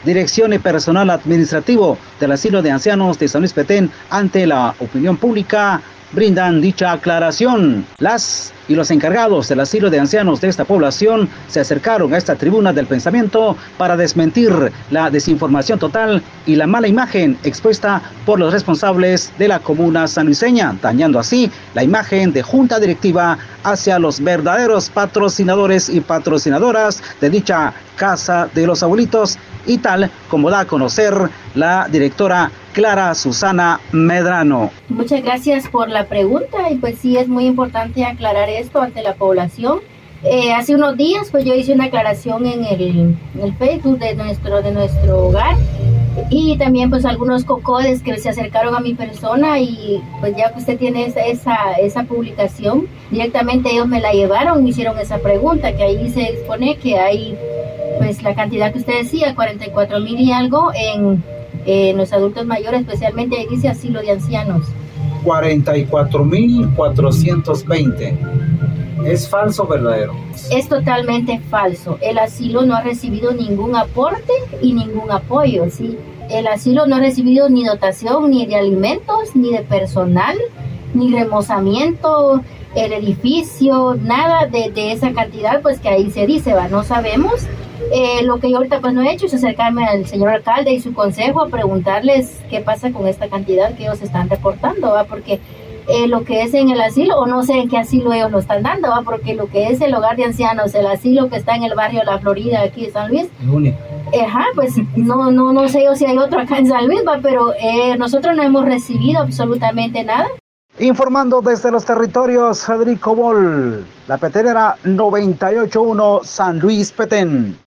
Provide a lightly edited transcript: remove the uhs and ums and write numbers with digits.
dirección y personal administrativo del asilo de ancianos de San Luis Petén ante la opinión pública brindan dicha aclaración. Las y los encargados del asilo de ancianos de esta población se acercaron a esta tribuna del pensamiento para desmentir la desinformación total y la mala imagen expuesta por los responsables de la comuna sanluiseña, dañando así la imagen de junta directiva hacia los verdaderos patrocinadores y patrocinadoras de dicha Casa de los Abuelitos, y tal como da a conocer la directora Clara Susana Medrano. Muchas gracias por la pregunta, y pues sí es muy importante aclarar esto ante la población. Hace unos días pues yo hice una aclaración en el Facebook de nuestro hogar, y también pues algunos cocodes que se acercaron a mi persona, y pues ya que usted tiene esa publicación, directamente ellos me la llevaron y me hicieron esa pregunta, que ahí se expone que hay pues la cantidad que usted decía, 44,000 y algo en los adultos mayores, especialmente ahí dice asilo de ancianos. 44,420. ¿Es falso o verdadero? Es totalmente falso. El asilo no ha recibido ningún aporte y ningún apoyo, ¿sí? El asilo no ha recibido ni dotación ni de alimentos, ni de personal, ni remozamiento, el edificio, nada de esa cantidad, pues que ahí se dice, no sabemos. Lo que yo ahorita pues no he hecho es acercarme al señor alcalde y su consejo a preguntarles qué pasa con esta cantidad que ellos están reportando, porque lo que es en el asilo, o no sé en qué asilo ellos lo están dando, porque lo que es el hogar de ancianos, el asilo que está en el barrio La Florida aquí de San Luis, pues no sé yo si hay otro acá en San Luis, pero nosotros no hemos recibido absolutamente nada. Informando desde los territorios, Federico Bol, La Petenera 98.1 San Luis Petén.